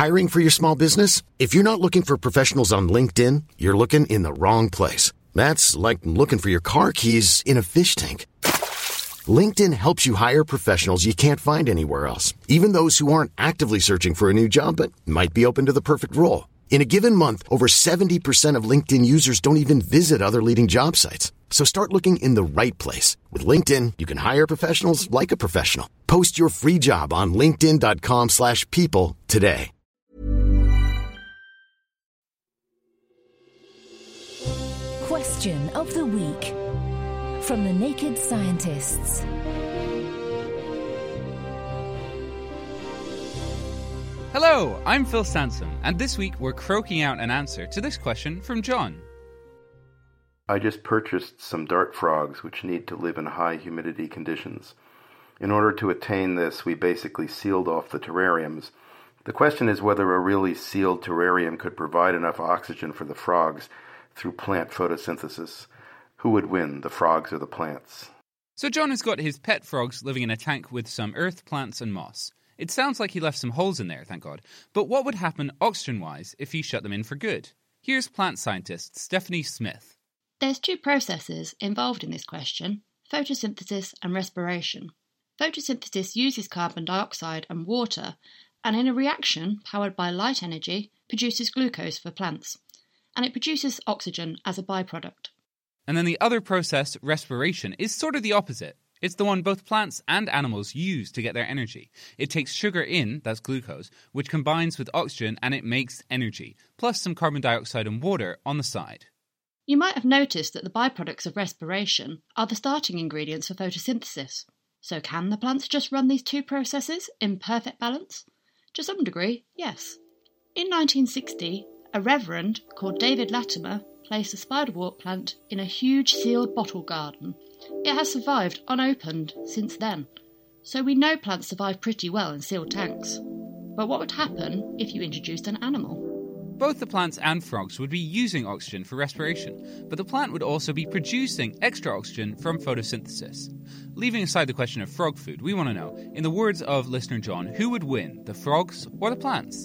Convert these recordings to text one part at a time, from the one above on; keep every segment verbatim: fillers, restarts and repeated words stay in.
Hiring for your small business? If you're not looking for professionals on LinkedIn, you're looking in the wrong place. That's like looking for your car keys in a fish tank. LinkedIn helps you hire professionals you can't find anywhere else, even those who aren't actively searching for a new job but might be open to the perfect role. In a given month, over seventy percent of LinkedIn users don't even visit other leading job sites. So start looking in the right place. With LinkedIn, you can hire professionals like a professional. Post your free job on linkedin.com slash people today. Question of the week from the Naked Scientists. Hello, I'm Phil Sansom, and this week we're croaking out an answer to this question from John. I just purchased some dart frogs which need to live in high humidity conditions. In order to attain this, we basically sealed off the terrariums. The question is whether a really sealed terrarium could provide enough oxygen for the frogs through plant photosynthesis. Who would win, the frogs or the plants? So John has got his pet frogs living in a tank with some earth, plants and moss. It sounds like he left some holes in there, thank God. But what would happen oxygen-wise if he shut them in for good? Here's plant scientist Stephanie Smith. There's two processes involved in this question, photosynthesis and respiration. Photosynthesis uses carbon dioxide and water, and in a reaction powered by light energy, produces glucose for plants. And it produces oxygen as a byproduct. And then the other process, respiration, is sort of the opposite. It's the one both plants and animals use to get their energy. It takes sugar in, that's glucose, which combines with oxygen and it makes energy, plus some carbon dioxide and water on the side. You might have noticed that the byproducts of respiration are the starting ingredients for photosynthesis. So can the plants just run these two processes in perfect balance? To some degree, yes. In nineteen sixty, a reverend called David Latimer placed a spiderwort plant in a huge sealed bottle garden. It has survived unopened since then, so we know plants survive pretty well in sealed tanks. But what would happen if you introduced an animal? Both the plants and frogs would be using oxygen for respiration, but the plant would also be producing extra oxygen from photosynthesis. Leaving aside the question of frog food, we want to know, in the words of listener John, who would win, the frogs or the plants?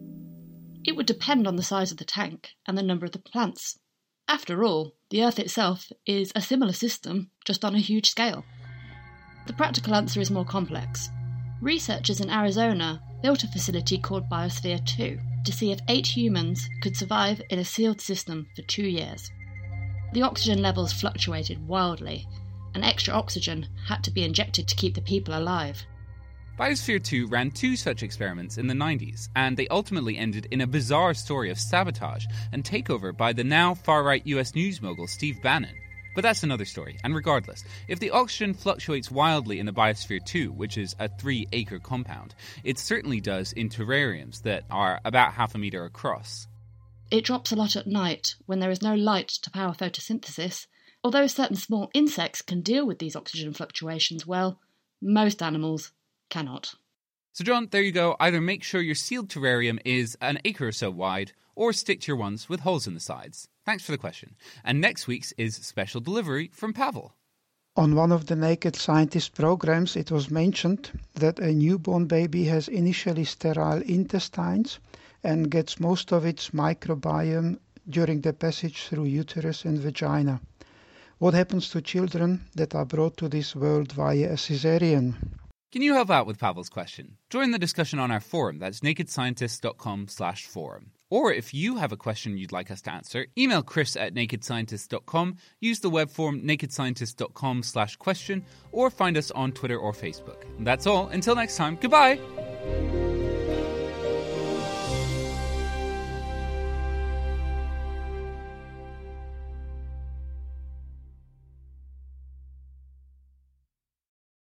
It would depend on the size of the tank and the number of the plants. After all, the Earth itself is a similar system, just on a huge scale. The practical answer is more complex. Researchers in Arizona built a facility called Biosphere two to see if eight humans could survive in a sealed system for two years. The oxygen levels fluctuated wildly, and extra oxygen had to be injected to keep the people alive. Biosphere two ran two such experiments in the nineties, and they ultimately ended in a bizarre story of sabotage and takeover by the now far-right U S news mogul Steve Bannon. But that's another story, and regardless, if the oxygen fluctuates wildly in the Biosphere two, which is a three-acre compound, it certainly does in terrariums that are about half a metre across. It drops a lot at night, when there is no light to power photosynthesis. Although certain small insects can deal with these oxygen fluctuations well, most animals cannot. So John, there you go. Either make sure your sealed terrarium is an acre or so wide, or stick to your ones with holes in the sides. Thanks for the question. And next week's is special delivery from Pavel. On one of the Naked Scientist programs, it was mentioned that a newborn baby has initially sterile intestines and gets most of its microbiome during the passage through uterus and vagina. What happens to children that are brought to this world via a caesarean? Can you help out with Pavel's question? Join the discussion on our forum, that's nakedscientist.com slash forum. Or if you have a question you'd like us to answer, email chris at nakedscientist dot com, use the web form nakedscientist.com slash question, or find us on Twitter or Facebook. And that's all. Until next time, goodbye!